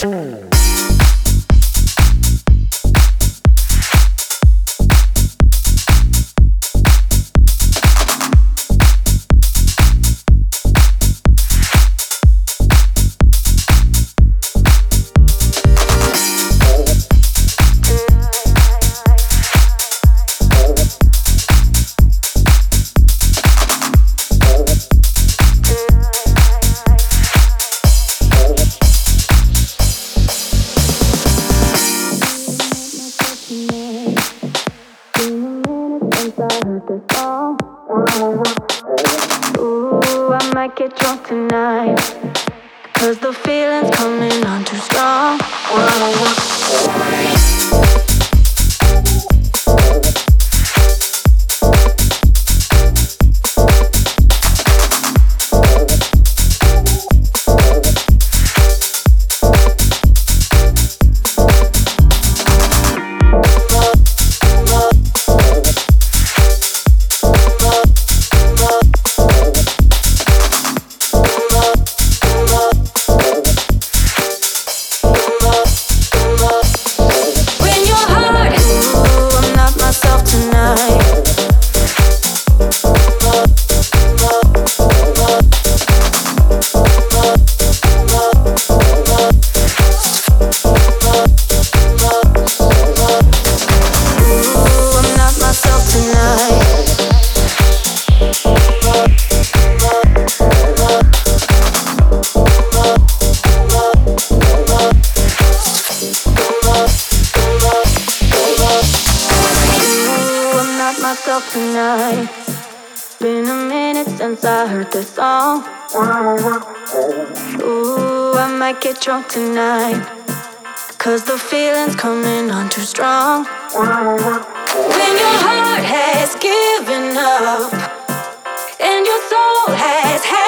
Ooh, I might get drunk tonight, 'cause the feeling's coming on too strong. Myself tonight. Been a minute since I heard this song. Ooh, I might get drunk tonight, 'cause the feeling's coming on too strong. When your heart has given up and your soul has had